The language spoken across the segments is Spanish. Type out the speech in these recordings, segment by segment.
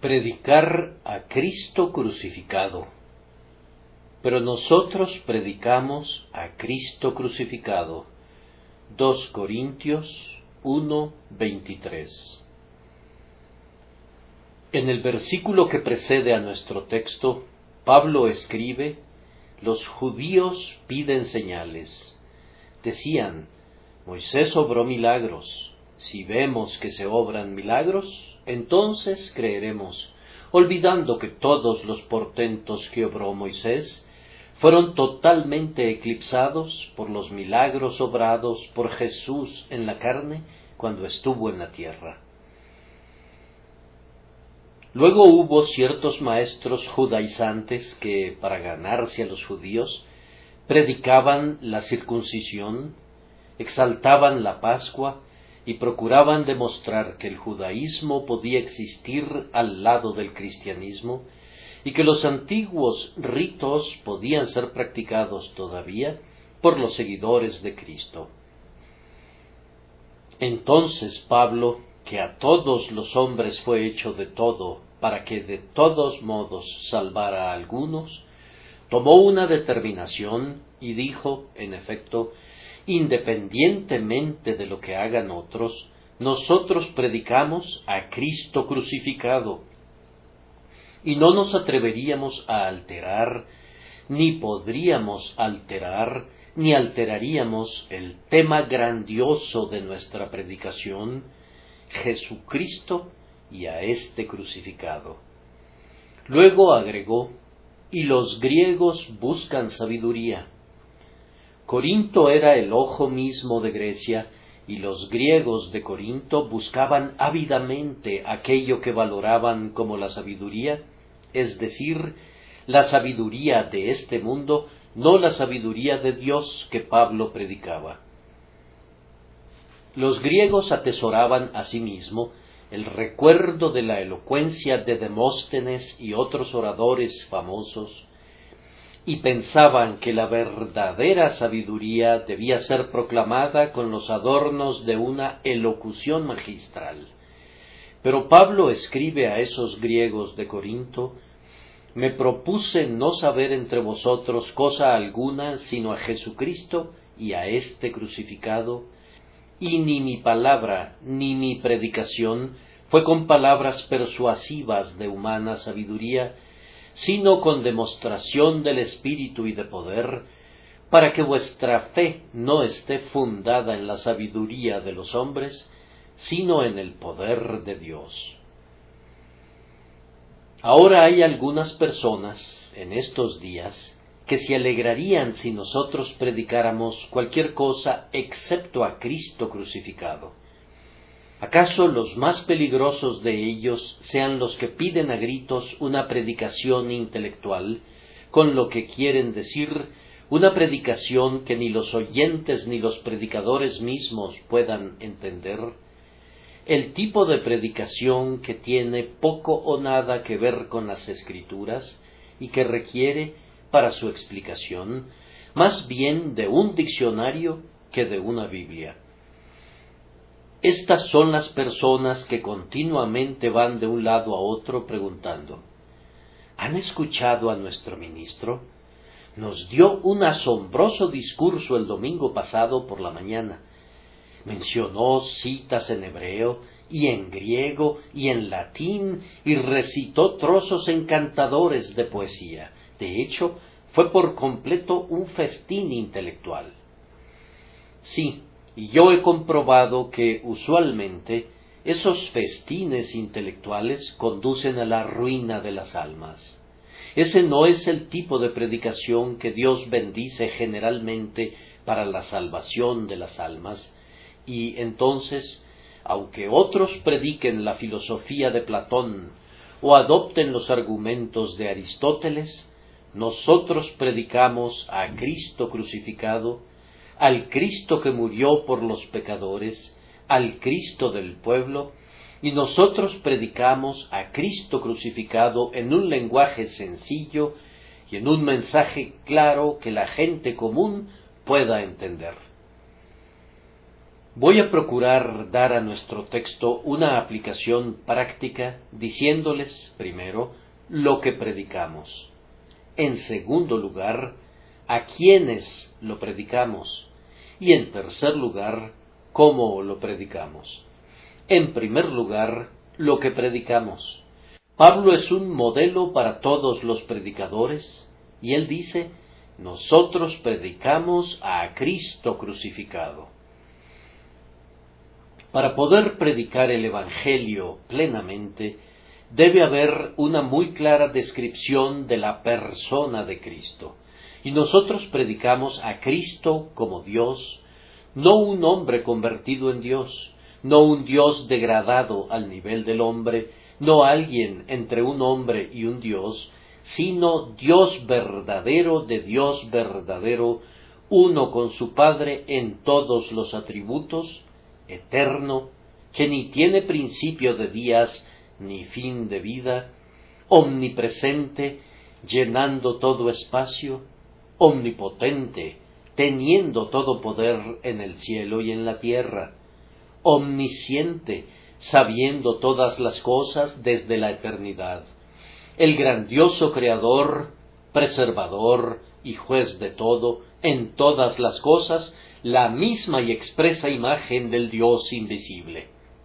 Predicar a Cristo crucificado. Pero nosotros predicamos a Cristo crucificado. 2 Corintios 1:23. En el versículo que precede a nuestro texto, Pablo escribe: los judíos piden señales. Decían: Moisés obró milagros. Si vemos que se obran milagros, entonces creeremos, olvidando que todos los portentos que obró Moisés fueron totalmente eclipsados por los milagros obrados por Jesús en la carne cuando estuvo en la tierra. Luego hubo ciertos maestros judaizantes que, para ganarse a los judíos, predicaban la circuncisión, exaltaban la Pascua y procuraban demostrar que el judaísmo podía existir al lado del cristianismo y que los antiguos ritos podían ser practicados todavía por los seguidores de Cristo. Entonces Pablo, que a todos los hombres fue hecho de todo, para que de todos modos salvara a algunos, tomó una determinación y dijo, en efecto: independientemente de lo que hagan otros, nosotros predicamos a Cristo crucificado, y no nos atreveríamos a alterar, ni podríamos alterar, ni alteraríamos el tema grandioso de nuestra predicación, Jesucristo y a este crucificado. Luego agregó: y los griegos buscan sabiduría. Corinto era el ojo mismo de Grecia, y los griegos de Corinto buscaban ávidamente aquello que valoraban como la sabiduría, es decir, la sabiduría de este mundo, no la sabiduría de Dios que Pablo predicaba. Los griegos atesoraban asimismo el recuerdo de la elocuencia de Demóstenes y otros oradores famosos, y pensaban que la verdadera sabiduría debía ser proclamada con los adornos de una elocución magistral. Pero Pablo escribe a esos griegos de Corinto: me propuse no saber entre vosotros cosa alguna sino a Jesucristo y a este crucificado, y ni mi palabra ni mi predicación fue con palabras persuasivas de humana sabiduría, sino con demostración del Espíritu y de poder, para que vuestra fe no esté fundada en la sabiduría de los hombres, sino en el poder de Dios. Ahora hay algunas personas en estos días que se alegrarían si nosotros predicáramos cualquier cosa excepto a Cristo crucificado. ¿Acaso los más peligrosos de ellos sean los que piden a gritos una predicación intelectual, con lo que quieren decir una predicación que ni los oyentes ni los predicadores mismos puedan entender? El tipo de predicación que tiene poco o nada que ver con las Escrituras y que requiere, para su explicación, más bien de un diccionario que de una Biblia. Estas son las personas que continuamente van de un lado a otro preguntando: ¿han escuchado a nuestro ministro? Nos dio un asombroso discurso el domingo pasado por la mañana. Mencionó citas en hebreo y en griego y en latín y recitó trozos encantadores de poesía. De hecho, fue por completo un festín intelectual. Sí, y yo he comprobado que usualmente esos festines intelectuales conducen a la ruina de las almas. Ese no es el tipo de predicación que Dios bendice generalmente para la salvación de las almas, y entonces, aunque otros prediquen la filosofía de Platón o adopten los argumentos de Aristóteles, nosotros predicamos a Cristo crucificado, al Cristo que murió por los pecadores, al Cristo del pueblo, y nosotros predicamos a Cristo crucificado en un lenguaje sencillo y en un mensaje claro que la gente común pueda entender. Voy a procurar dar a nuestro texto una aplicación práctica diciéndoles, primero, lo que predicamos. En segundo lugar, a quiénes lo predicamos. Y en tercer lugar, cómo lo predicamos. En primer lugar, lo que predicamos. Pablo es un modelo para todos los predicadores, y él dice, nosotros predicamos a Cristo crucificado. Para poder predicar el Evangelio plenamente, debe haber una muy clara descripción de la persona de Cristo. Y nosotros predicamos a Cristo como Dios, no un hombre convertido en Dios, no un Dios degradado al nivel del hombre, no alguien entre un hombre y un Dios, sino Dios verdadero de Dios verdadero, uno con su Padre en todos los atributos, eterno, que ni tiene principio de días ni fin de vida, omnipresente, llenando todo espacio, omnipotente, teniendo todo poder en el cielo y en la tierra, omnisciente, sabiendo todas las cosas desde la eternidad, el grandioso Creador, preservador y juez de todo, en todas las cosas, la misma y expresa imagen del Dios invisible.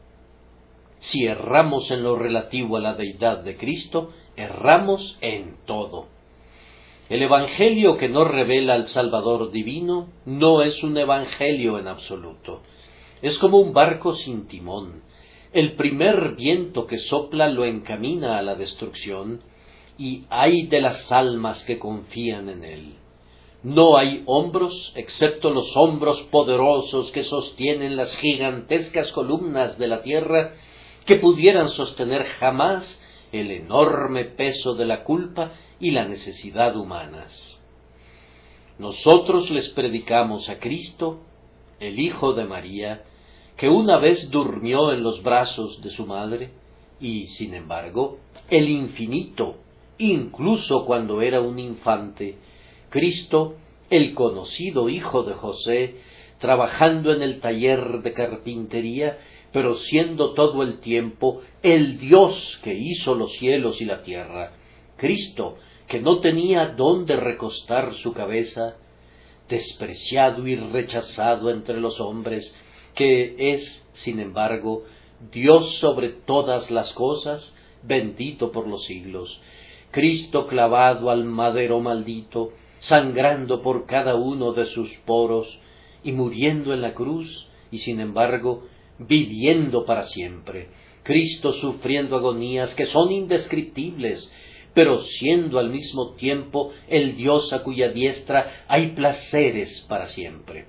Si erramos en lo relativo a la deidad de Cristo, erramos en todo. El Evangelio que no revela al Salvador divino no es un Evangelio en absoluto. Es como un barco sin timón. El primer viento que sopla lo encamina a la destrucción, y ay de las almas que confían en él. No hay hombros, excepto los hombros poderosos que sostienen las gigantescas columnas de la tierra, que pudieran sostener jamás el enorme peso de la culpa y la necesidad humanas. Nosotros les predicamos a Cristo, el Hijo de María, que una vez durmió en los brazos de su madre, y, sin embargo, el infinito, incluso cuando era un infante, Cristo, el conocido hijo de José, trabajando en el taller de carpintería, pero siendo todo el tiempo el Dios que hizo los cielos y la tierra. Cristo, que no tenía dónde recostar su cabeza, despreciado y rechazado entre los hombres, que es, sin embargo, Dios sobre todas las cosas, bendito por los siglos. Cristo clavado al madero maldito, sangrando por cada uno de sus poros, y muriendo en la cruz, y sin embargo, viviendo para siempre. Cristo sufriendo agonías que son indescriptibles, pero siendo al mismo tiempo el Dios a cuya diestra hay placeres para siempre.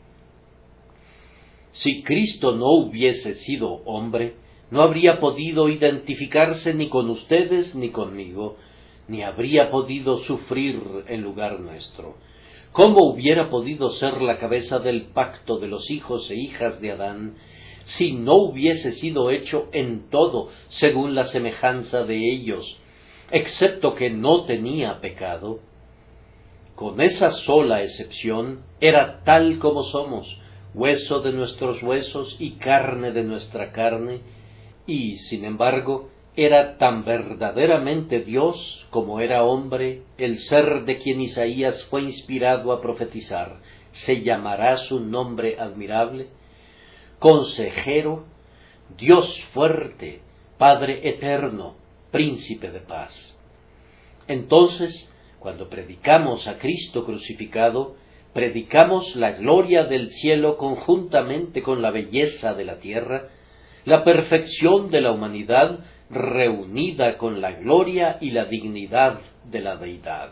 Si Cristo no hubiese sido hombre, no habría podido identificarse ni con ustedes ni conmigo, ni habría podido sufrir en lugar nuestro. ¿Cómo hubiera podido ser la cabeza del pacto de los hijos e hijas de Adán, si no hubiese sido hecho en todo según la semejanza de ellos, excepto que no tenía pecado? Con esa sola excepción, era tal como somos, hueso de nuestros huesos y carne de nuestra carne, y, sin embargo, era tan verdaderamente Dios como era hombre, el ser de quien Isaías fue inspirado a profetizar. Se llamará su nombre admirable, Consejero, Dios fuerte, Padre eterno, Príncipe de paz. Entonces, cuando predicamos a Cristo crucificado, predicamos la gloria del cielo conjuntamente con la belleza de la tierra, la perfección de la humanidad reunida con la gloria y la dignidad de la deidad.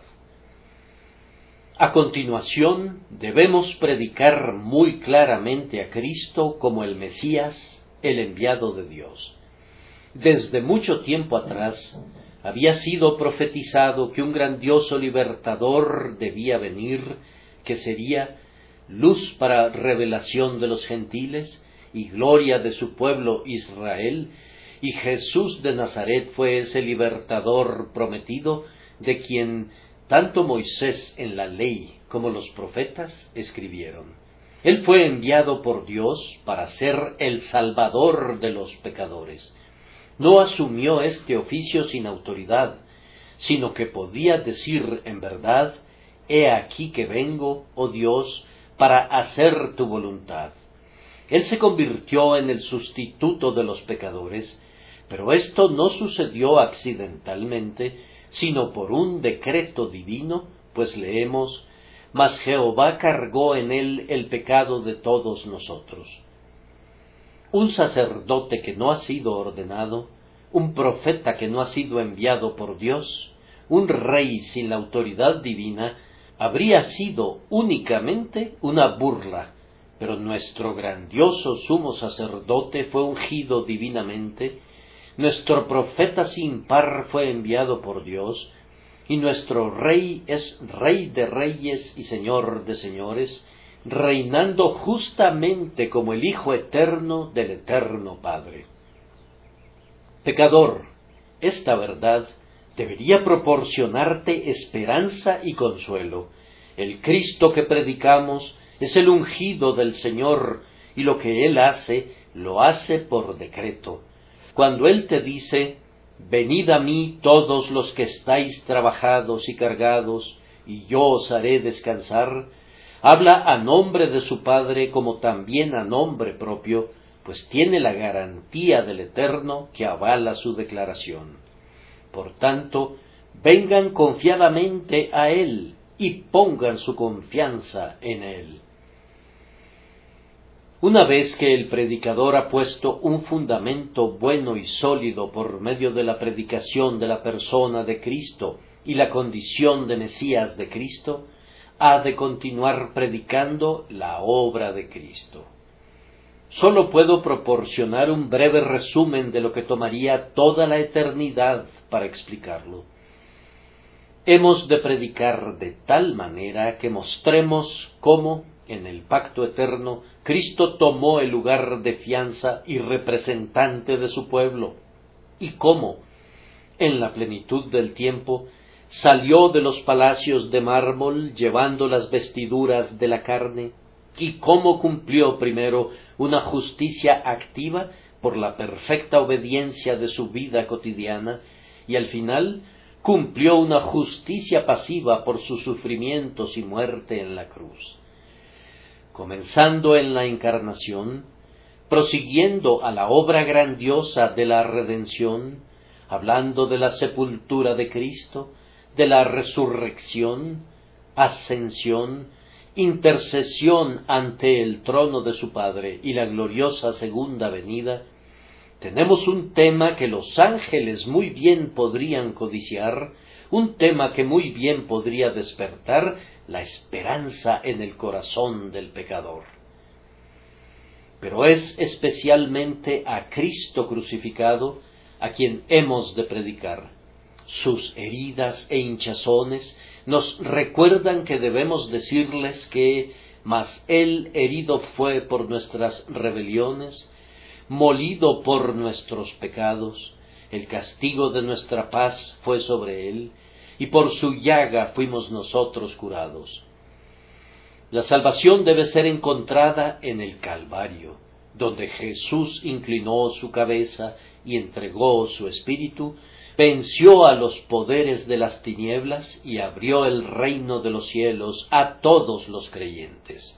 A continuación, debemos predicar muy claramente a Cristo como el Mesías, el enviado de Dios. Desde mucho tiempo atrás, había sido profetizado que un grandioso libertador debía venir, que sería luz para revelación de los gentiles y gloria de su pueblo Israel, y Jesús de Nazaret fue ese libertador prometido, de quien tanto Moisés en la ley como los profetas escribieron. Él fue enviado por Dios para ser el Salvador de los pecadores. No asumió este oficio sin autoridad, sino que podía decir en verdad: «He aquí que vengo, oh Dios, para hacer tu voluntad». Él se convirtió en el sustituto de los pecadores, pero esto no sucedió accidentalmente, sino por un decreto divino, pues leemos: «Mas Jehová cargó en él el pecado de todos nosotros». Un sacerdote que no ha sido ordenado, un profeta que no ha sido enviado por Dios, un rey sin la autoridad divina, habría sido únicamente una burla, pero nuestro grandioso sumo sacerdote fue ungido divinamente, nuestro profeta sin par fue enviado por Dios, y nuestro Rey es Rey de reyes y Señor de señores, reinando justamente como el Hijo eterno del eterno Padre. Pecador, esta verdad debería proporcionarte esperanza y consuelo. El Cristo que predicamos es el ungido del Señor, y lo que Él hace, lo hace por decreto. Cuando Él te dice: «Venid a mí todos los que estáis trabajados y cargados, y yo os haré descansar», habla a nombre de su Padre como también a nombre propio, pues tiene la garantía del Eterno que avala su declaración. Por tanto, vengan confiadamente a Él y pongan su confianza en Él. Una vez que el predicador ha puesto un fundamento bueno y sólido por medio de la predicación de la persona de Cristo y la condición de Mesías de Cristo, ha de continuar predicando la obra de Cristo. Solo puedo proporcionar un breve resumen de lo que tomaría toda la eternidad para explicarlo. Hemos de predicar de tal manera que mostremos cómo, en el pacto eterno, Cristo tomó el lugar de fianza y representante de su pueblo, y cómo, en la plenitud del tiempo, salió de los palacios de mármol llevando las vestiduras de la carne, y cómo cumplió primero una justicia activa por la perfecta obediencia de su vida cotidiana, y al final cumplió una justicia pasiva por sus sufrimientos y muerte en la cruz. Comenzando en la encarnación, prosiguiendo a la obra grandiosa de la redención, hablando de la sepultura de Cristo, de la resurrección, ascensión, intercesión ante el trono de su Padre y la gloriosa segunda venida, tenemos un tema que los ángeles muy bien podrían codiciar, un tema que muy bien podría despertar la esperanza en el corazón del pecador. Pero es especialmente a Cristo crucificado a quien hemos de predicar. Sus heridas e hinchazones nos recuerdan que debemos decirles que «Mas Él herido fue por nuestras rebeliones, molido por nuestros pecados, el castigo de nuestra paz fue sobre Él, y por su llaga fuimos nosotros curados». La salvación debe ser encontrada en el Calvario, donde Jesús inclinó su cabeza y entregó su espíritu, venció a los poderes de las tinieblas y abrió el reino de los cielos a todos los creyentes.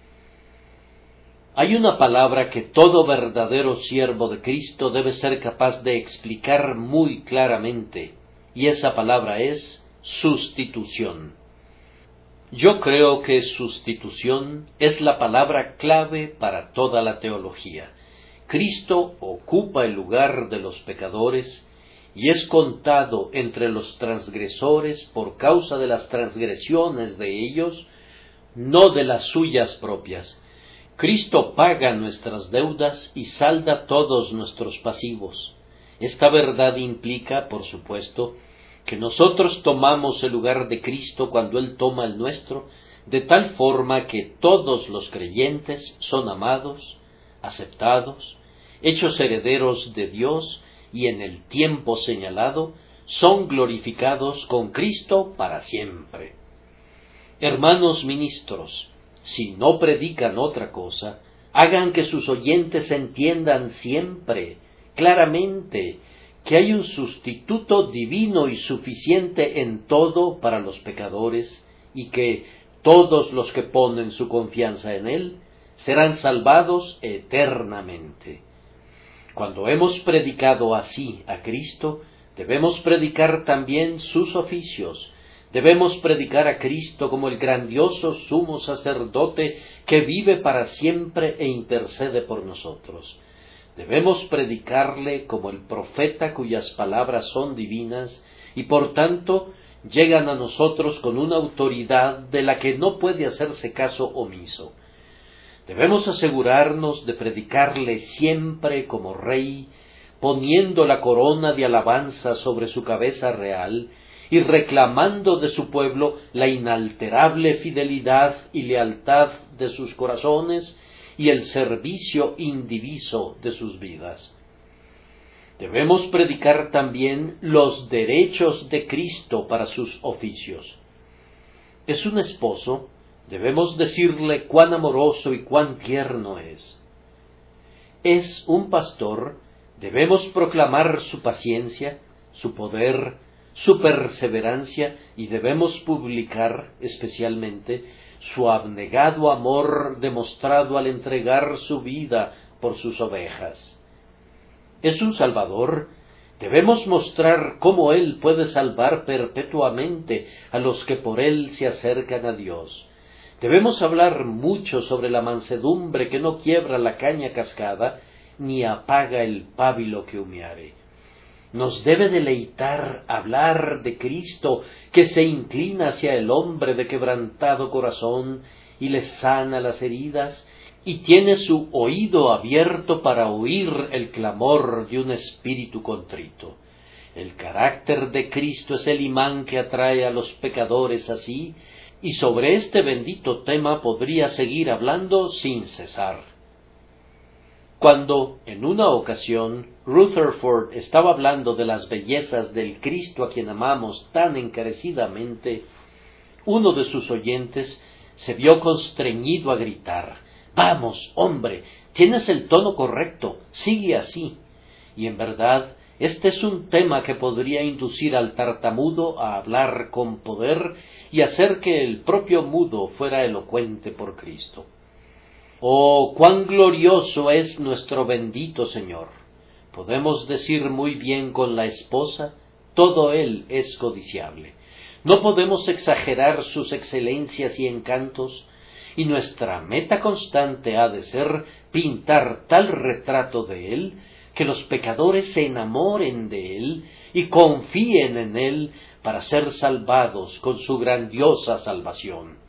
Hay una palabra que todo verdadero siervo de Cristo debe ser capaz de explicar muy claramente, y esa palabra es sustitución. Yo creo que sustitución es la palabra clave para toda la teología. Cristo ocupa el lugar de los pecadores y es contado entre los transgresores por causa de las transgresiones de ellos, no de las suyas propias. Cristo paga nuestras deudas y salda todos nuestros pasivos. Esta verdad implica, por supuesto, que nosotros tomamos el lugar de Cristo cuando Él toma el nuestro, de tal forma que todos los creyentes son amados, aceptados, hechos herederos de Dios y en el tiempo señalado son glorificados con Cristo para siempre. Hermanos ministros, si no predican otra cosa, hagan que sus oyentes entiendan siempre, claramente, que hay un sustituto divino y suficiente en todo para los pecadores, y que todos los que ponen su confianza en Él serán salvados eternamente. Cuando hemos predicado así a Cristo, debemos predicar también sus oficios. Debemos predicar a Cristo como el grandioso sumo sacerdote que vive para siempre e intercede por nosotros. Debemos predicarle como el profeta cuyas palabras son divinas y por tanto llegan a nosotros con una autoridad de la que no puede hacerse caso omiso. Debemos asegurarnos de predicarle siempre como Rey, poniendo la corona de alabanza sobre su cabeza real y reclamando de su pueblo la inalterable fidelidad y lealtad de sus corazones y el servicio indiviso de sus vidas. Debemos predicar también los derechos de Cristo para sus oficios. Es un esposo, debemos decirle cuán amoroso y cuán tierno es. Es un pastor, debemos proclamar su paciencia, su poder, su perseverancia y debemos publicar especialmente su abnegado amor demostrado al entregar su vida por sus ovejas. Es un Salvador, debemos mostrar cómo Él puede salvar perpetuamente a los que por Él se acercan a Dios. Debemos hablar mucho sobre la mansedumbre que no quiebra la caña cascada, ni apaga el pábilo que humeare. Nos debe deleitar hablar de Cristo, que se inclina hacia el hombre de quebrantado corazón y le sana las heridas, y tiene su oído abierto para oír el clamor de un espíritu contrito. El carácter de Cristo es el imán que atrae a los pecadores así, y sobre este bendito tema podría seguir hablando sin cesar. Cuando, en una ocasión, Rutherford estaba hablando de las bellezas del Cristo a quien amamos tan encarecidamente, uno de sus oyentes se vio constreñido a gritar: «¡Vamos, hombre! Tienes el tono correcto, sigue así». Y en verdad, este es un tema que podría inducir al tartamudo a hablar con poder y hacer que el propio mudo fuera elocuente por Cristo. ¡Oh, cuán glorioso es nuestro bendito Señor! Podemos decir muy bien con la esposa: todo Él es codiciable. No podemos exagerar sus excelencias y encantos, y nuestra meta constante ha de ser pintar tal retrato de Él que los pecadores se enamoren de Él y confíen en Él para ser salvados con su grandiosa salvación.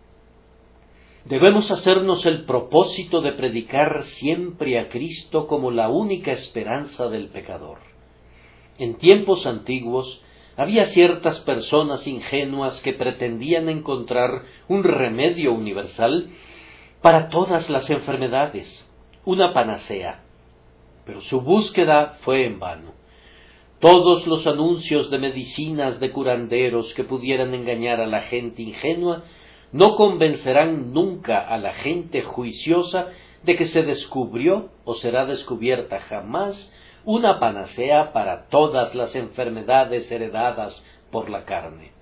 Debemos hacernos el propósito de predicar siempre a Cristo como la única esperanza del pecador. En tiempos antiguos había ciertas personas ingenuas que pretendían encontrar un remedio universal para todas las enfermedades, una panacea, pero su búsqueda fue en vano. Todos los anuncios de medicinas de curanderos que pudieran engañar a la gente ingenua no convencerán nunca a la gente juiciosa de que se descubrió o será descubierta jamás una panacea para todas las enfermedades heredadas por la carne.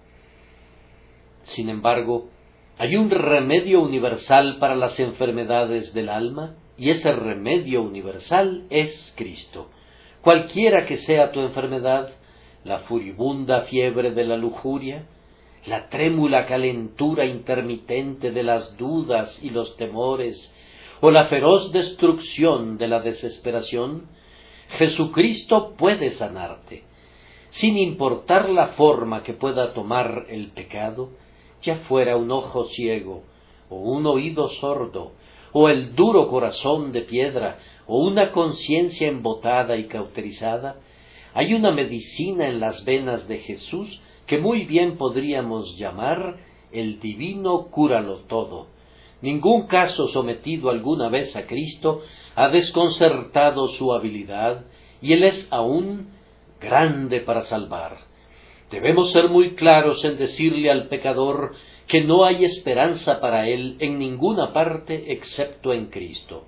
Sin embargo, hay un remedio universal para las enfermedades del alma, y ese remedio universal es Cristo. Cualquiera que sea tu enfermedad, la furibunda fiebre de la lujuria, la trémula calentura intermitente de las dudas y los temores, o la feroz destrucción de la desesperación, Jesucristo puede sanarte, sin importar la forma que pueda tomar el pecado, ya fuera un ojo ciego, o un oído sordo, o el duro corazón de piedra, o una conciencia embotada y cauterizada. Hay una medicina en las venas de Jesús que muy bien podríamos llamar el divino cúralo todo. Ningún caso sometido alguna vez a Cristo ha desconcertado su habilidad, y Él es aún grande para salvar. Debemos ser muy claros en decirle al pecador que no hay esperanza para él en ninguna parte excepto en Cristo.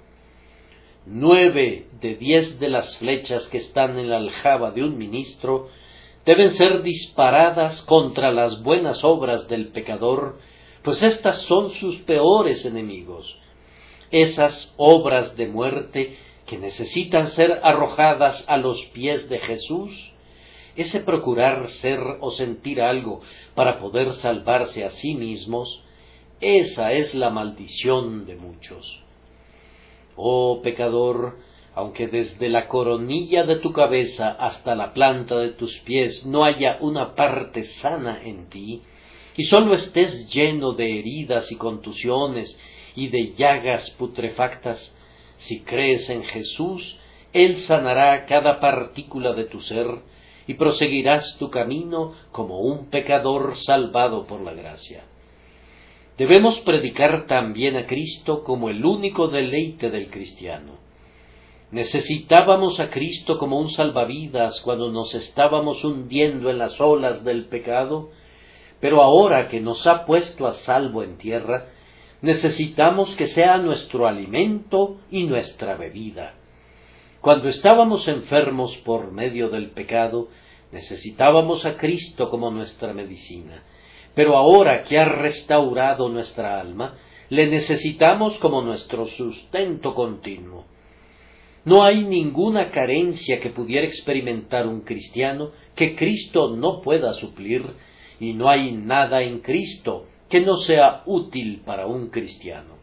9 de 10 de las flechas que están en la aljaba de un ministro deben ser disparadas contra las buenas obras del pecador, pues éstas son sus peores enemigos. Esas obras de muerte que necesitan ser arrojadas a los pies de Jesús, ese procurar ser o sentir algo para poder salvarse a sí mismos, esa es la maldición de muchos. Oh pecador, aunque desde la coronilla de tu cabeza hasta la planta de tus pies no haya una parte sana en ti, y sólo estés lleno de heridas y contusiones y de llagas putrefactas, si crees en Jesús, Él sanará cada partícula de tu ser, y proseguirás tu camino como un pecador salvado por la gracia. Debemos predicar también a Cristo como el único deleite del cristiano. Necesitábamos a Cristo como un salvavidas cuando nos estábamos hundiendo en las olas del pecado, pero ahora que nos ha puesto a salvo en tierra, necesitamos que sea nuestro alimento y nuestra bebida. Cuando estábamos enfermos por medio del pecado, necesitábamos a Cristo como nuestra medicina. Pero ahora que ha restaurado nuestra alma, le necesitamos como nuestro sustento continuo. No hay ninguna carencia que pudiera experimentar un cristiano que Cristo no pueda suplir, y no hay nada en Cristo que no sea útil para un cristiano.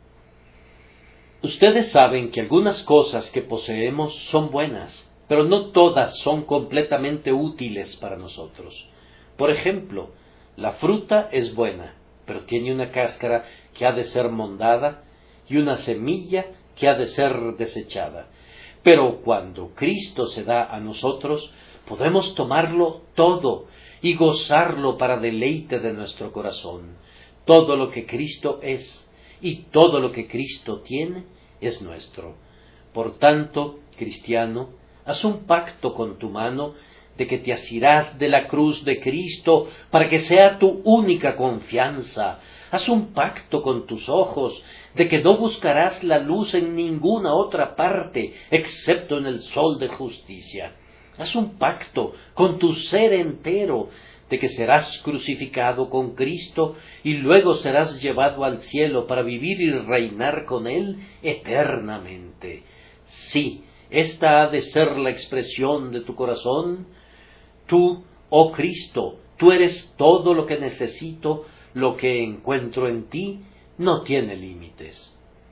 Ustedes saben que algunas cosas que poseemos son buenas, pero no todas son completamente útiles para nosotros. Por ejemplo, la fruta es buena, pero tiene una cáscara que ha de ser mondada y una semilla que ha de ser desechada. Pero cuando Cristo se da a nosotros, podemos tomarlo todo y gozarlo para deleite de nuestro corazón. Todo lo que Cristo es y todo lo que Cristo tiene es nuestro. Por tanto, cristiano, haz un pacto con tu mano de que te asirás de la cruz de Cristo para que sea tu única confianza. Haz un pacto con tus ojos de que no buscarás la luz en ninguna otra parte excepto en el sol de justicia. Haz un pacto con tu ser entero de que serás crucificado con Cristo y luego serás llevado al cielo para vivir y reinar con Él eternamente. Sí, esta ha de ser la expresión de tu corazón. Tú, oh Cristo, tú eres todo lo que necesito, lo que encuentro en ti no tiene límites.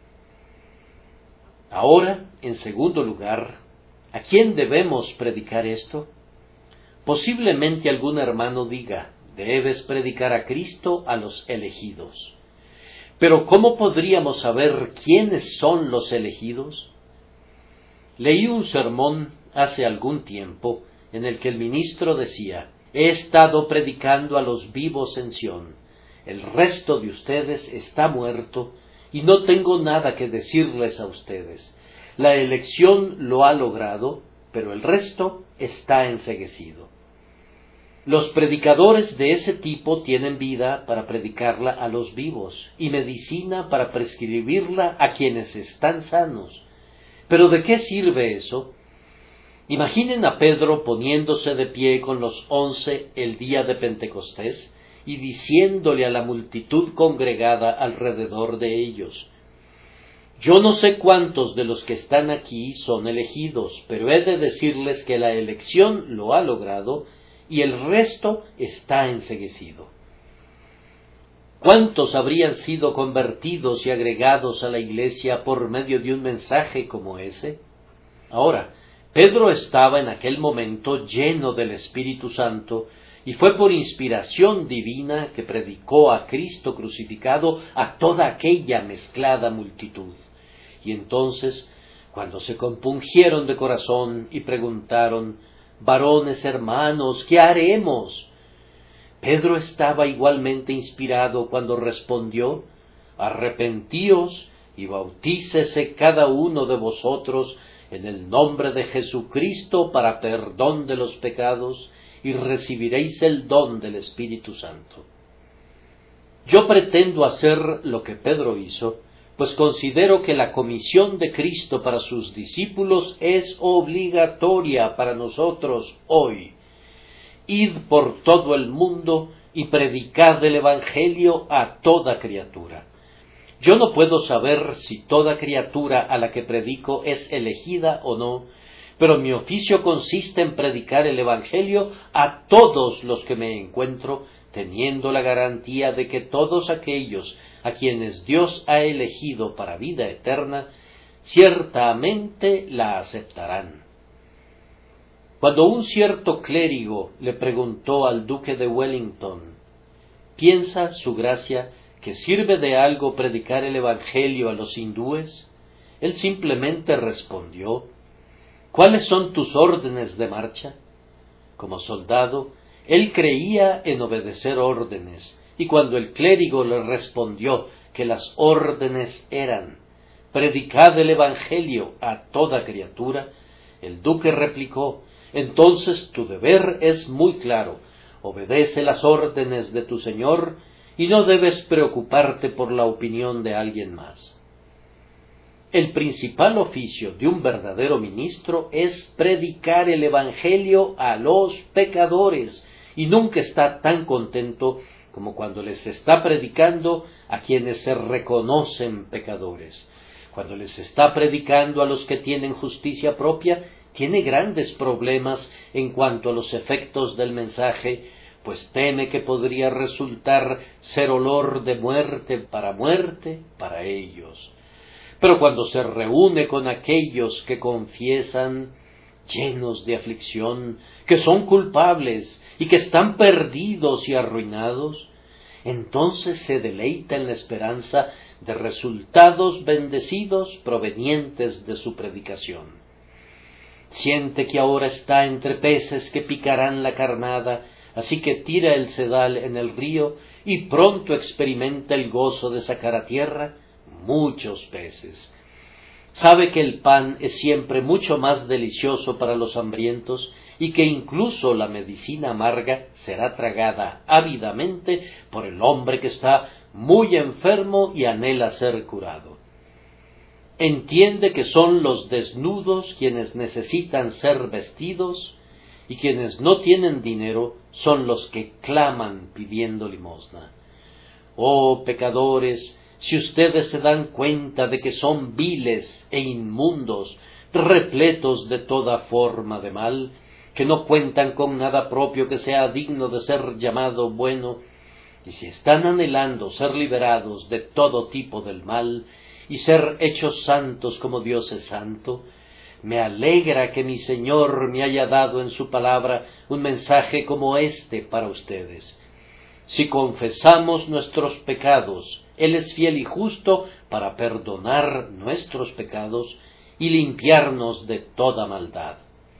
Ahora, en segundo lugar, ¿a quién debemos predicar esto? Posiblemente algún hermano diga, debes predicar a Cristo a los elegidos. Pero ¿cómo podríamos saber quiénes son los elegidos? Leí un sermón hace algún tiempo en el que el ministro decía, he estado predicando a los vivos en Sión, el resto de ustedes está muerto y no tengo nada que decirles a ustedes. La elección lo ha logrado, pero el resto está enceguecido. Los predicadores de ese tipo tienen vida para predicarla a los vivos y medicina para prescribirla a quienes están sanos. ¿Pero de qué sirve eso? Imaginen a Pedro poniéndose de pie con los 11 el día de Pentecostés y diciéndole a la multitud congregada alrededor de ellos, yo no sé cuántos de los que están aquí son elegidos, pero he de decirles que la elección lo ha logrado y el resto está enceguecido. ¿Cuántos habrían sido convertidos y agregados a la iglesia por medio de un mensaje como ese? Ahora, Pedro estaba en aquel momento lleno del Espíritu Santo y fue por inspiración divina que predicó a Cristo crucificado a toda aquella mezclada multitud. Y entonces, cuando se compungieron de corazón y preguntaron, varones hermanos, ¿qué haremos? Pedro estaba igualmente inspirado cuando respondió, arrepentíos y bautícese cada uno de vosotros en el nombre de Jesucristo para perdón de los pecados y recibiréis el don del Espíritu Santo. Yo pretendo hacer lo que Pedro hizo, pues considero que la comisión de Cristo para sus discípulos es obligatoria para nosotros hoy. Id por todo el mundo y predicad el Evangelio a toda criatura. Yo no puedo saber si toda criatura a la que predico es elegida o no, pero mi oficio consiste en predicar el Evangelio a todos los que me encuentro, teniendo la garantía de que todos aquellos a quienes Dios ha elegido para vida eterna, ciertamente la aceptarán. Cuando un cierto clérigo le preguntó al duque de Wellington, ¿piensa su gracia que sirve de algo predicar el Evangelio a los hindúes? Él simplemente respondió, ¿cuáles son tus órdenes de marcha? Como soldado, él creía en obedecer órdenes, y cuando el clérigo le respondió que las órdenes eran, predicad el Evangelio a toda criatura, el duque replicó, entonces tu deber es muy claro, obedece las órdenes de tu Señor, y no debes preocuparte por la opinión de alguien más. El principal oficio de un verdadero ministro es predicar el Evangelio a los pecadores, y nunca está tan contento como cuando les está predicando a quienes se reconocen pecadores. Cuando les está predicando a los que tienen justicia propia, tiene grandes problemas en cuanto a los efectos del mensaje, pues teme que podría resultar ser olor de muerte para ellos. Pero cuando se reúne con aquellos que confiesan, llenos de aflicción, que son culpables y que están perdidos y arruinados, entonces se deleita en la esperanza de resultados bendecidos provenientes de su predicación. Siente que ahora está entre peces que picarán la carnada, así que tira el sedal en el río y pronto experimenta el gozo de sacar a tierra muchos peces. Sabe que el pan es siempre mucho más delicioso para los hambrientos y que incluso la medicina amarga será tragada ávidamente por el hombre que está muy enfermo y anhela ser curado. Entiende que son los desnudos quienes necesitan ser vestidos y quienes no tienen dinero son los que claman pidiendo limosna. Oh pecadores, si ustedes se dan cuenta de que son viles e inmundos, repletos de toda forma de mal, que no cuentan con nada propio que sea digno de ser llamado bueno, y si están anhelando ser liberados de todo tipo del mal, y ser hechos santos como Dios es santo, me alegra que mi Señor me haya dado en su palabra un mensaje como este para ustedes. Si confesamos nuestros pecados, Él es fiel y justo para perdonar nuestros pecados y limpiarnos de toda maldad.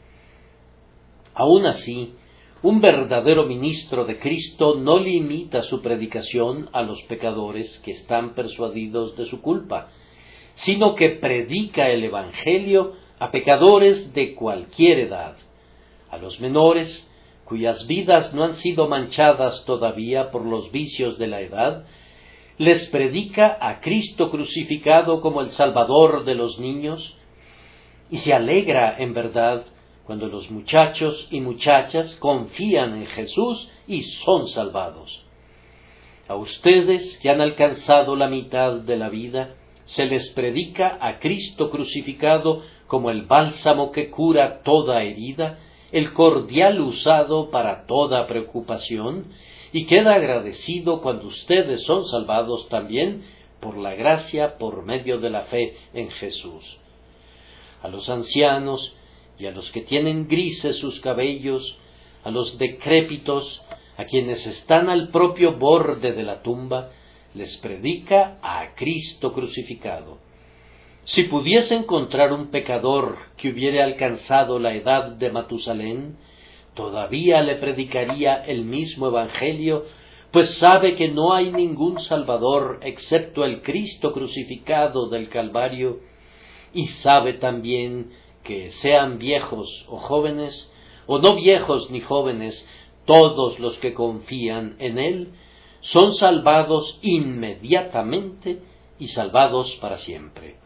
Aun así, un verdadero ministro de Cristo no limita su predicación a los pecadores que están persuadidos de su culpa, sino que predica el Evangelio a pecadores de cualquier edad, a los menores, cuyas vidas no han sido manchadas todavía por los vicios de la edad, les predica a Cristo crucificado como el Salvador de los niños, y se alegra en verdad cuando los muchachos y muchachas confían en Jesús y son salvados. A ustedes que han alcanzado la mitad de la vida, se les predica a Cristo crucificado como el bálsamo que cura toda herida, el cordial usado para toda preocupación, y queda agradecido cuando ustedes son salvados también por la gracia por medio de la fe en Jesús. A los ancianos y a los que tienen grises sus cabellos, a los decrépitos, a quienes están al propio borde de la tumba, les predica a Cristo crucificado. Si pudiese encontrar un pecador que hubiere alcanzado la edad de Matusalén, todavía le predicaría el mismo Evangelio, pues sabe que no hay ningún Salvador excepto el Cristo crucificado del Calvario, y sabe también que sean viejos o jóvenes, o no viejos ni jóvenes, todos los que confían en Él, son salvados inmediatamente y salvados para siempre.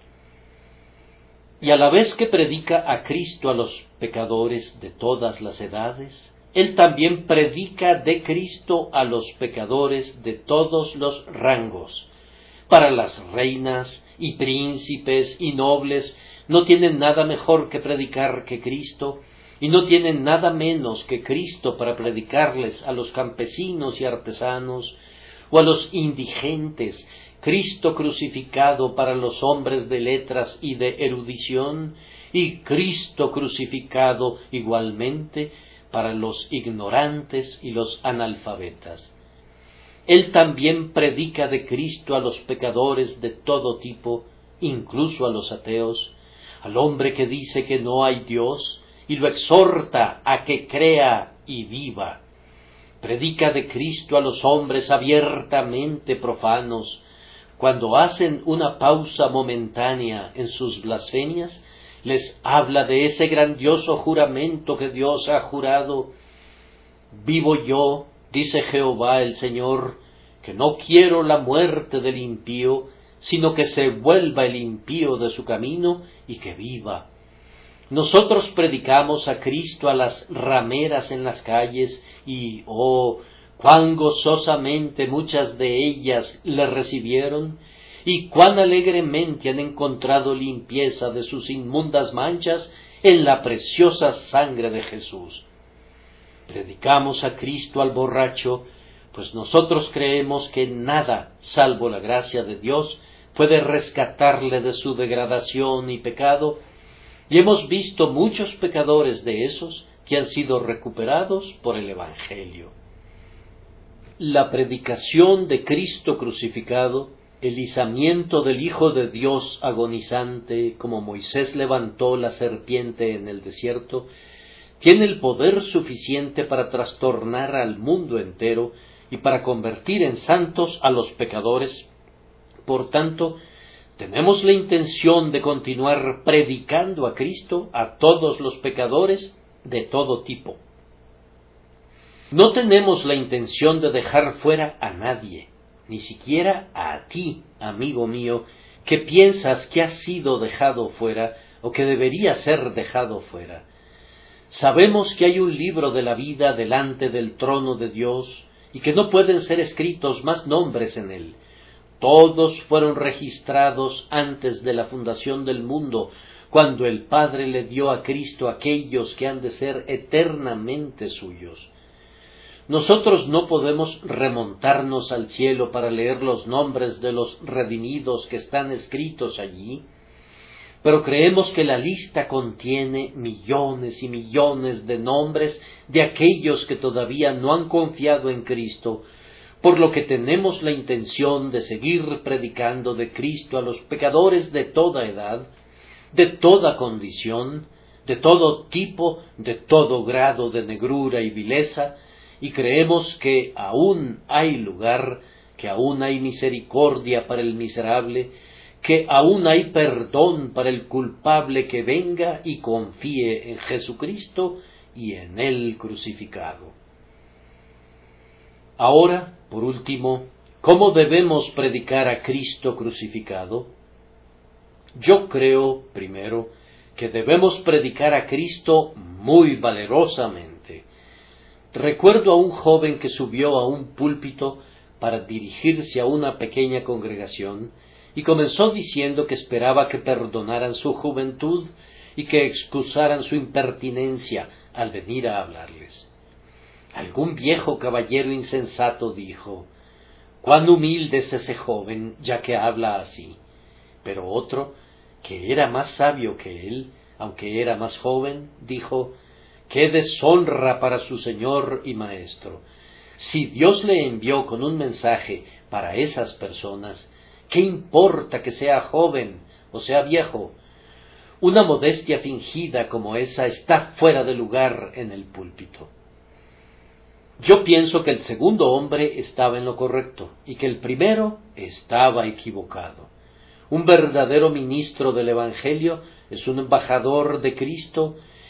Y a la vez que predica a Cristo a los pecadores de todas las edades, Él también predica de Cristo a los pecadores de todos los rangos. Para las reinas y príncipes y nobles no tienen nada mejor que predicar que Cristo, y no tienen nada menos que Cristo para predicarles a los campesinos y artesanos, o a los indigentes, Cristo crucificado para los hombres de letras y de erudición, y Cristo crucificado igualmente para los ignorantes y los analfabetas. Él también predica de Cristo a los pecadores de todo tipo, incluso a los ateos, al hombre que dice que no hay Dios, y lo exhorta a que crea y viva. Predica de Cristo a los hombres abiertamente profanos. Cuando hacen una pausa momentánea en sus blasfemias, les habla de ese grandioso juramento que Dios ha jurado. Vivo yo, dice Jehová el Señor, que no quiero la muerte del impío, sino que se vuelva el impío de su camino y que viva. Nosotros predicamos a Cristo a las rameras en las calles y, cuán gozosamente muchas de ellas le recibieron y cuán alegremente han encontrado limpieza de sus inmundas manchas en la preciosa sangre de Jesús. Predicamos a Cristo al borracho, pues nosotros creemos que nada, salvo la gracia de Dios, puede rescatarle de su degradación y pecado, y hemos visto muchos pecadores de esos que han sido recuperados por el Evangelio. La predicación de Cristo crucificado, el izamiento del Hijo de Dios agonizante, como Moisés levantó la serpiente en el desierto, tiene el poder suficiente para trastornar al mundo entero y para convertir en santos a los pecadores. Por tanto, tenemos la intención de continuar predicando a Cristo a todos los pecadores de todo tipo. No tenemos la intención de dejar fuera a nadie, ni siquiera a ti, amigo mío, que piensas que has sido dejado fuera o que debería ser dejado fuera. Sabemos que hay un libro de la vida delante del trono de Dios y que no pueden ser escritos más nombres en él. Todos fueron registrados antes de la fundación del mundo, cuando el Padre le dio a Cristo a aquellos que han de ser eternamente suyos. Nosotros no podemos remontarnos al cielo para leer los nombres de los redimidos que están escritos allí, pero creemos que la lista contiene millones y millones de nombres de aquellos que todavía no han confiado en Cristo, por lo que tenemos la intención de seguir predicando de Cristo a los pecadores de toda edad, de toda condición, de todo tipo, de todo grado de negrura y vileza, y creemos que aún hay lugar, que aún hay misericordia para el miserable, que aún hay perdón para el culpable que venga y confíe en Jesucristo y en Él crucificado. Ahora, por último, ¿cómo debemos predicar a Cristo crucificado? Yo creo, primero, que debemos predicar a Cristo muy valerosamente. Recuerdo a un joven que subió a un púlpito para dirigirse a una pequeña congregación y comenzó diciendo que esperaba que perdonaran su juventud y que excusaran su impertinencia al venir a hablarles. Algún viejo caballero insensato dijo: «Cuán humilde es ese joven, ya que habla así». Pero otro, que era más sabio que él, aunque era más joven, dijo: «¡Qué deshonra para su señor y maestro! Si Dios le envió con un mensaje para esas personas, ¿qué importa que sea joven o sea viejo? Una modestia fingida como esa está fuera de lugar en el púlpito». Yo pienso que el segundo hombre estaba en lo correcto y que el primero estaba equivocado. Un verdadero ministro del Evangelio es un embajador de Cristo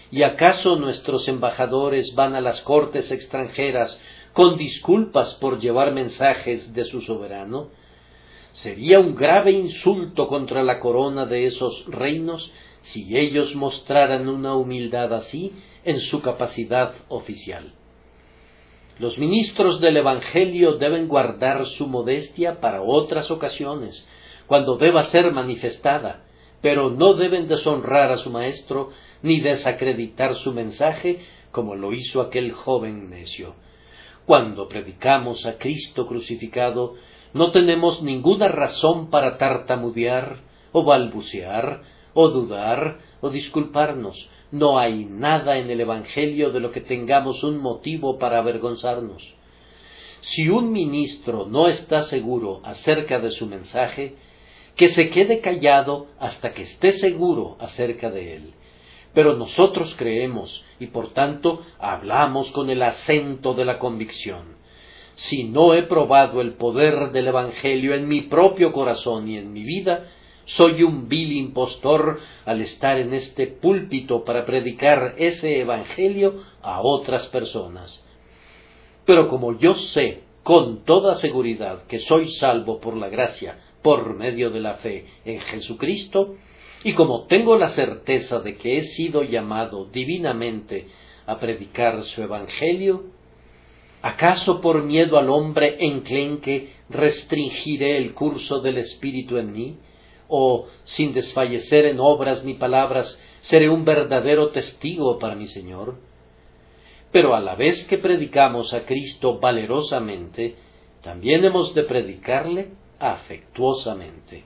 ¿Y acaso nuestros embajadores van a las cortes extranjeras con disculpas por llevar mensajes de su soberano? Sería un grave insulto contra la corona de esos reinos si ellos mostraran una humildad así en su capacidad oficial. Los ministros del Evangelio deben guardar su modestia para otras ocasiones, cuando deba ser manifestada, pero no deben deshonrar a su maestro ni desacreditar su mensaje como lo hizo aquel joven necio. Cuando predicamos a Cristo crucificado, no tenemos ninguna razón para tartamudear, o balbucear, o dudar, o disculparnos. No hay nada en el Evangelio de lo que tengamos un motivo para avergonzarnos. Si un ministro no está seguro acerca de su mensaje, que se quede callado hasta que esté seguro acerca de él. Pero nosotros creemos y por tanto hablamos con el acento de la convicción. Si no he probado el poder del Evangelio en mi propio corazón y en mi vida, soy un vil impostor al estar en este púlpito para predicar ese Evangelio a otras personas. Pero como yo sé con toda seguridad que soy salvo por la gracia, por medio de la fe en Jesucristo, y como tengo la certeza de que he sido llamado divinamente a predicar su Evangelio, ¿acaso por miedo al hombre enclenque restringiré el curso del Espíritu en mí? ¿O, sin desfallecer en obras ni palabras, seré un verdadero testigo para mi Señor? Pero a la vez que predicamos a Cristo valerosamente, también hemos de predicarle afectuosamente.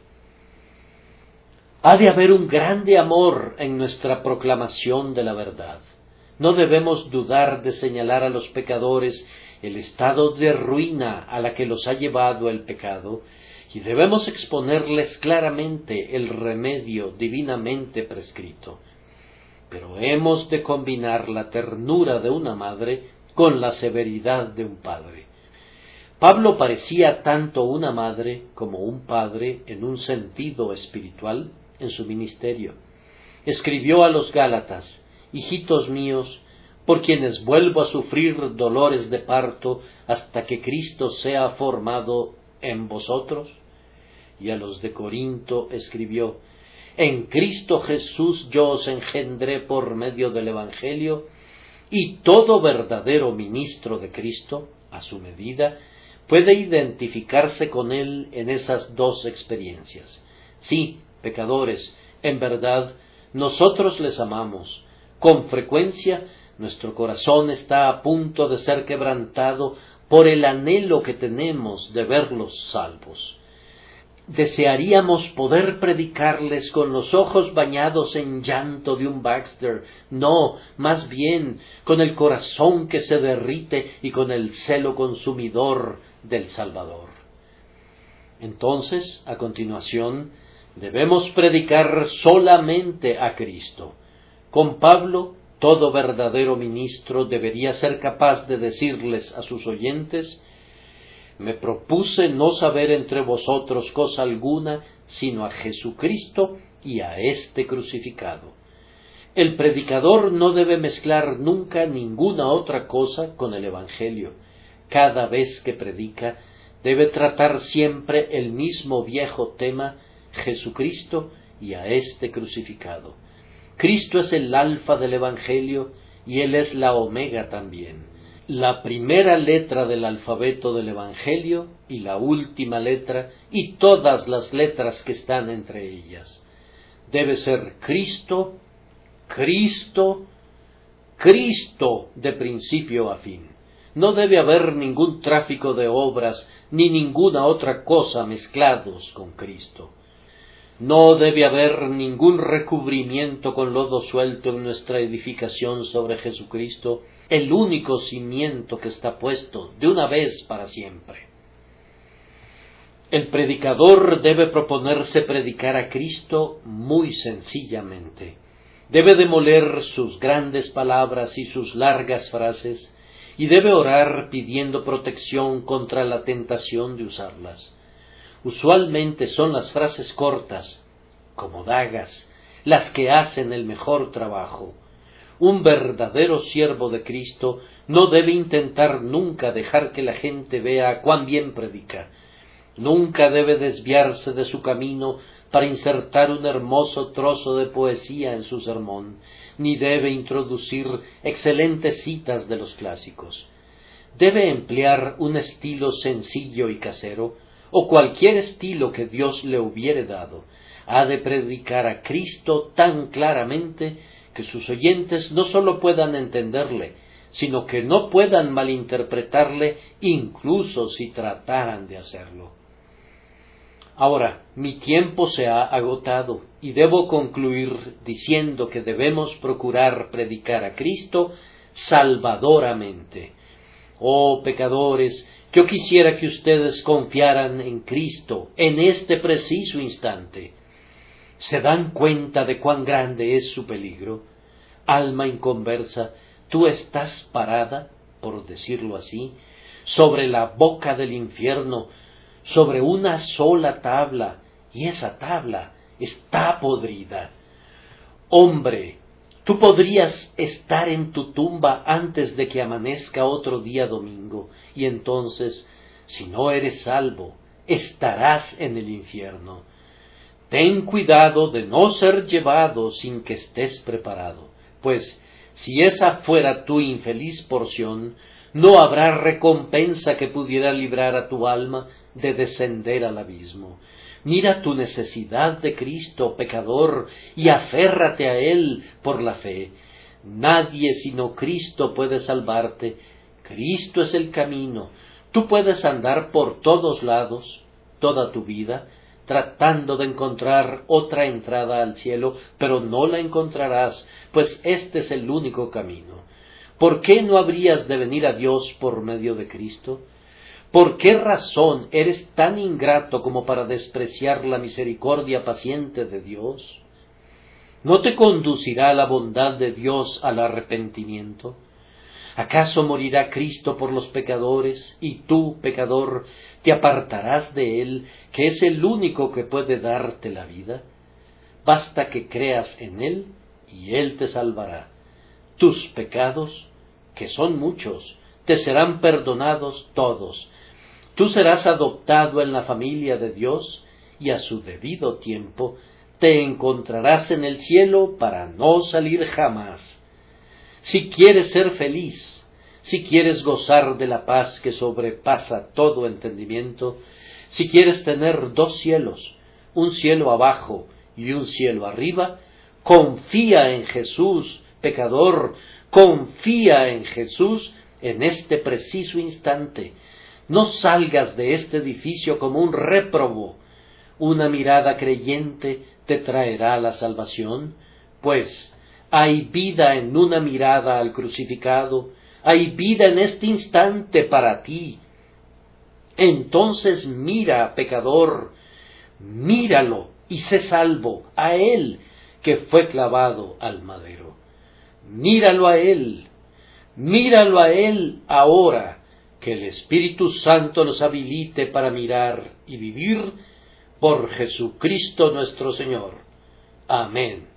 Ha de haber un grande amor en nuestra proclamación de la verdad. No debemos dudar de señalar a los pecadores el estado de ruina a la que los ha llevado el pecado, y debemos exponerles claramente el remedio divinamente prescrito. Pero hemos de combinar la ternura de una madre con la severidad de un padre. Pablo parecía tanto una madre como un padre en un sentido espiritual en su ministerio. Escribió a los Gálatas: hijitos míos, por quienes vuelvo a sufrir dolores de parto hasta que Cristo sea formado en vosotros. Y a los de Corinto escribió: en Cristo Jesús yo os engendré por medio del Evangelio, y todo verdadero ministro de Cristo, a su medida, puede identificarse con él en esas dos experiencias. Sí, pecadores, en verdad, nosotros les amamos. Con frecuencia, nuestro corazón está a punto de ser quebrantado por el anhelo que tenemos de verlos salvos. Desearíamos poder predicarles con los ojos bañados en llanto de un Baxter, no, más bien con el corazón que se derrite y con el celo consumidor del Salvador. Entonces, a continuación, debemos predicar solamente a Cristo. Con Pablo, todo verdadero ministro debería ser capaz de decirles a sus oyentes: me propuse no saber entre vosotros cosa alguna, sino a Jesucristo y a éste crucificado. El predicador no debe mezclar nunca ninguna otra cosa con el Evangelio. Cada vez que predica, debe tratar siempre el mismo viejo tema: Jesucristo y a éste crucificado. Cristo es el alfa del Evangelio y Él es la omega también. La primera letra del alfabeto del Evangelio y la última letra y todas las letras que están entre ellas. Debe ser Cristo, Cristo, Cristo de principio a fin. No debe haber ningún tráfico de obras ni ninguna otra cosa mezclados con Cristo. No debe haber ningún recubrimiento con lodo suelto en nuestra edificación sobre Jesucristo, el único cimiento que está puesto de una vez para siempre. El predicador debe proponerse predicar a Cristo muy sencillamente. Debe demoler sus grandes palabras y sus largas frases, y debe orar pidiendo protección contra la tentación de usarlas. Usualmente son las frases cortas, como dagas, las que hacen el mejor trabajo. Un verdadero siervo de Cristo no debe intentar nunca dejar que la gente vea cuán bien predica. Nunca debe desviarse de su camino para insertar un hermoso trozo de poesía en su sermón, ni debe introducir excelentes citas de los clásicos. Debe emplear un estilo sencillo y casero, o cualquier estilo que Dios le hubiere dado. Ha de predicar a Cristo tan claramente que sus oyentes no sólo puedan entenderle, sino que no puedan malinterpretarle incluso si trataran de hacerlo. Ahora, mi tiempo se ha agotado y debo concluir diciendo que debemos procurar predicar a Cristo salvadoramente. Oh pecadores, yo quisiera que ustedes confiaran en Cristo en este preciso instante. ¿Se dan cuenta de cuán grande es su peligro? Alma inconversa, tú estás parada, por decirlo así, sobre la boca del infierno, sobre una sola tabla, y esa tabla está podrida. Hombre, tú podrías estar en tu tumba antes de que amanezca otro día domingo, y entonces, si no eres salvo, estarás en el infierno. Ten cuidado de no ser llevado sin que estés preparado, pues si esa fuera tu infeliz porción, no habrá recompensa que pudiera librar a tu alma de descender al abismo. Mira tu necesidad de Cristo, pecador, y aférrate a Él por la fe. Nadie sino Cristo puede salvarte. Cristo es el camino. Tú puedes andar por todos lados, toda tu vida, tratando de encontrar otra entrada al cielo, pero no la encontrarás, pues este es el único camino. ¿Por qué no habrías de venir a Dios por medio de Cristo? ¿Por qué razón eres tan ingrato como para despreciar la misericordia paciente de Dios? ¿No te conducirá la bondad de Dios al arrepentimiento? ¿Acaso morirá Cristo por los pecadores, y tú, pecador, te apartarás de Él, que es el único que puede darte la vida? Basta que creas en Él, y Él te salvará. Tus pecados, que son muchos, te serán perdonados todos. Tú serás adoptado en la familia de Dios, y a su debido tiempo te encontrarás en el cielo para no salir jamás. Si quieres ser feliz, si quieres gozar de la paz que sobrepasa todo entendimiento, si quieres tener dos cielos, un cielo abajo y un cielo arriba, confía en Jesús, pecador, confía en Jesús en este preciso instante. No salgas de este edificio como un réprobo. Una mirada creyente te traerá la salvación, pues hay vida en una mirada al crucificado, hay vida en este instante para ti. Entonces mira, pecador, míralo y sé salvo, a Él que fue clavado al madero. Míralo a Él ahora, que el Espíritu Santo nos habilite para mirar y vivir por Jesucristo nuestro Señor. Amén.